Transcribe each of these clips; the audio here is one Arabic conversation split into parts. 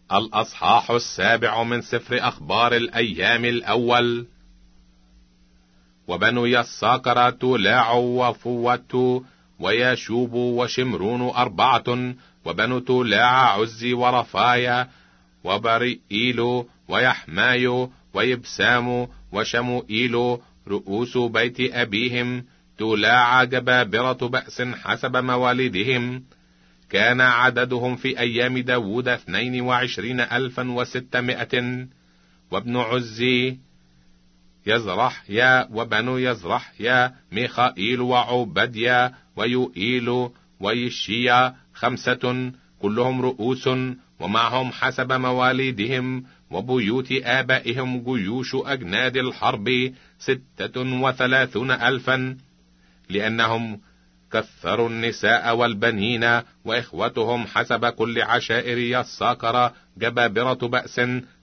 الأصحاح 7 من سفر أخبار الأيام الأول. وبنو يساكر تولاع وفوت وياشوب وشمرون 4، وبنو تولاع عزي ورفايا وبرئيل ويحماي ويبسام وشموئيل رؤوس بيت أبيهم. تولاع جبابرة بأس حسب موالدهم. كان عددهم في أيام داود 22,600. وابن عزي يزرحيا، وبنو يزرحيا ميخائيل وعبديا ويوئيل ويشيا 5، كلهم رؤوس، ومعهم حسب مواليدهم وبيوت آبائهم جيوش أجناد الحرب 36,000، لأنهم كثروا النساء والبنين. وإخوتهم حسب كل عشائر يساكر جبابرة بأس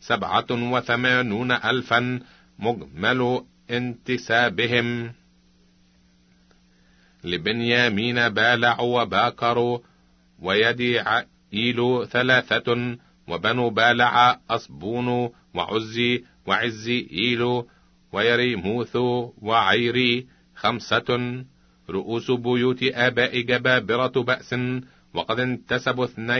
87,000 مجمل انتسابهم. لبنيامين بالع وباكر ويديعيل 3، وبنو بالع أصبون وعزي وعزيئيل ويريموث وعيري 5، رؤوس بيوت آباء جبابرة بأس، وقد انتسبوا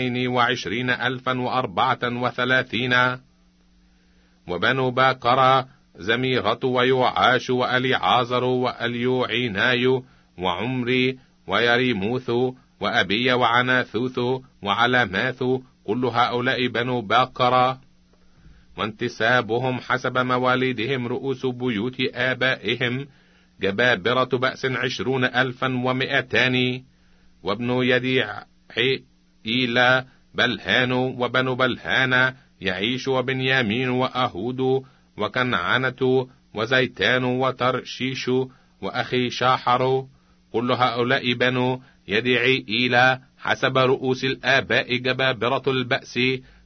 22,034. وبنو باكر زميرة ويوعاش وأليعازر وأليوعيناي وعمري ويريموث وأبي وعناثوث وعلاماث، كل هؤلاء بنو باكر. وانتسابهم حسب مواليدهم رؤوس بيوت آبائهم جبابرة بأس 20,200. وابن يديعيل بلهان، وبنو بلهان يعيش وبنيامين وأهود وكنعنة وزيتان وترشيش وأخي شاحر، كل هؤلاء بنو يديعيل حسب رؤوس الآباء جبابرة البأس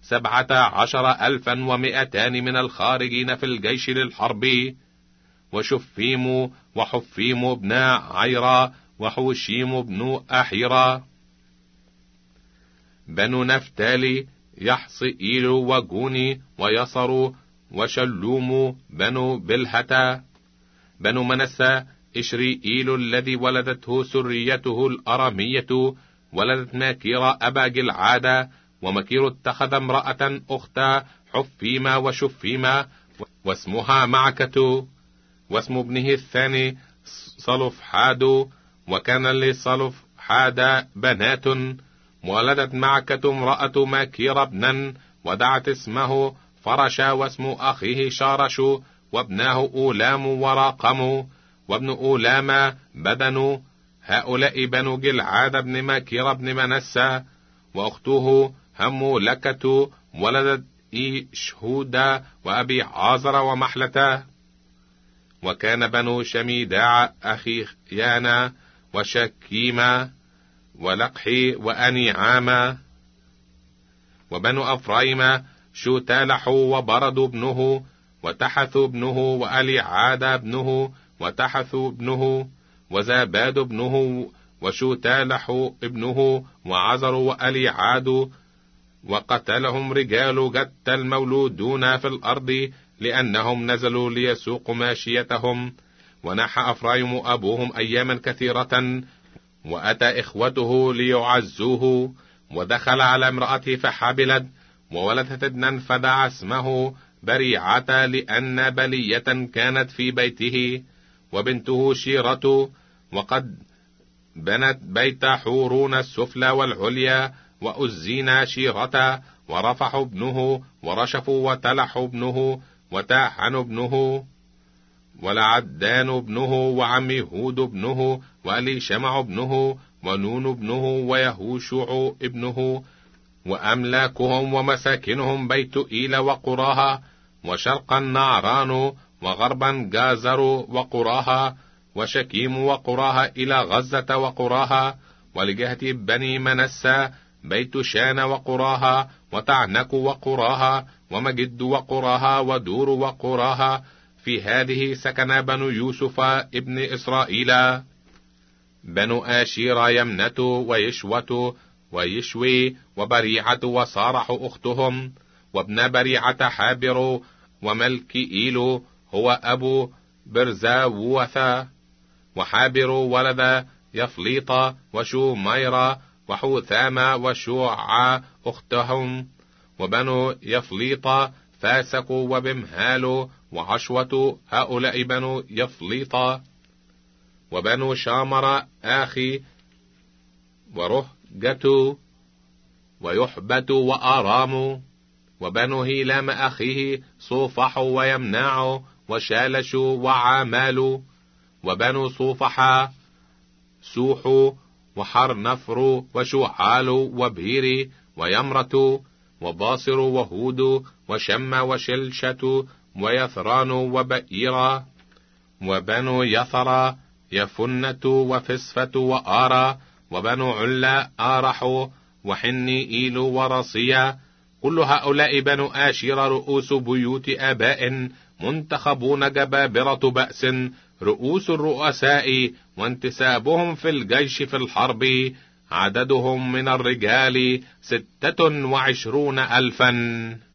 17,200 من الخارجين في الجيش للحرب. وشفيم وحفيم بن عيرا وحوشيم بن أحيرا. بنو نفتالي يحصئيل وجوني ويصر وشلوم بنو بلهتا. بنو منسى إشريئيل الذي ولدته سريته الأرامية، ولدت ماكير أبا جلعادة، ومكير اتخذ امرأة أخت حفيما وشفيما واسمها معكة، واسم ابنه الثاني صلفحاد، وكان لصلفحاد بنات، ولدت معكة امرأة ماكير ابنا ودعت اسمه فرشا، واسم أخيه شارش، وابناه أولام وراقم، وابن أولام بدن. هؤلاء بنو جلعاد بن ماكير بن منسى. وأخته همولكة ولدت إيشهودا وأبي عازر ومحلة. وكان بنو شميداع أخي يانا وشكيما ولقحي وأنيعاما. وبنو أفرايم شوتالح وبرد ابنه وتحث ابنه وأليعاد ابنه وتحث ابنه وزاباد ابنه وشوتالح ابنه وعزر وأليعاد. وقتلهم رجال جت المولودون في الأرض، لأنهم نزلوا ليسوقوا ماشيتهم. ونحى أفرايم أبوهم أياما كثيرة، وأتى إخوته ليعزوه، ودخل على امرأته فحبلت وولدت ابنا فدعا اسمه بريعة، لأن بلية كانت في بيته. وبنته شيرة، وقد بنت بيت حورون السفلى والعليا، وأزينا شيرة، ورفح ابنه، ورشف وتلح ابنه، وتاحن ابنه، ولعدان ابنه، وعمي هود ابنه، وأليشمع ابنه، ونون ابنه، ويهوشع ابنه. وأملاكهم ومساكنهم بيت إيل وقراها، وشرقا نعران، وغربا جازر وقراها، وشكيم وقراها إلى غزة وقراها. ولجهة بني منسى بيت شان وقراها، وتعنك وقراها، ومجد وقراها، ودور وقراها. في هذه سكن بنو يوسف ابن إسرائيل. بنو آشير يمنة ويشوة ويشوي وبريعة وصارح أختهم، وابن بريعة حابر، وملكئيل هو أبو برزاوثا. وحابر ولد يفليط وشوميرا وحوثام وشوعا أختهم. وبنو يفليط فاسق وبمهال وعشوة، هؤلاء بنو يفليط. وبنو شامر آخي ورهجة ويحبة وآرام. وبنو هيلام أخيه صوفح ويمنع وشالش وعامال. وبنو صوفح سوح وحرنفر وشوعال وبهير ويمرة وباصر وهود وشم وشلشة ويثران وبئيرا. وبنو يثر يفنة وفسفة وآرا. وبنو علا آرح وحنيئيل ورصيا. كل هؤلاء بنو آشير رؤوس بيوت آباء، منتخبون جبابرة بأس، رؤوس الرؤساء وانتسابهم في الجيش في الحرب، عددهم من الرجال 26,000.